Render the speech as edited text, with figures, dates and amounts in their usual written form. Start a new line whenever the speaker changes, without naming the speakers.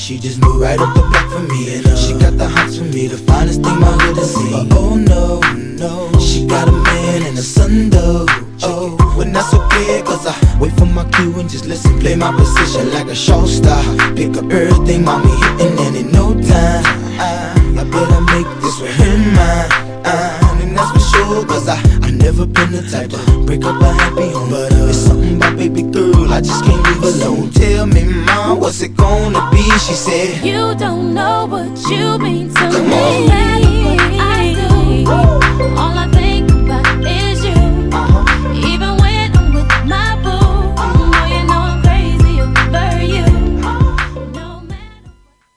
she just moved right up the block for me. And she got the hots for me, the finest thing my hood has seen. But oh no, no, she got a man and a son though. Oh, but that's okay, cause I wait for my cue and just listen. Play my position like a show star. Pick up everything, mommy hitting, and in no time I better make this with him mine. And that's for sure, cause I never been the type to break up a happy home. But it's something about baby girl, I just can't leave alone. Tell me, mom, what's it gonna be? She said,
you don't know what you mean to
come
me.
On.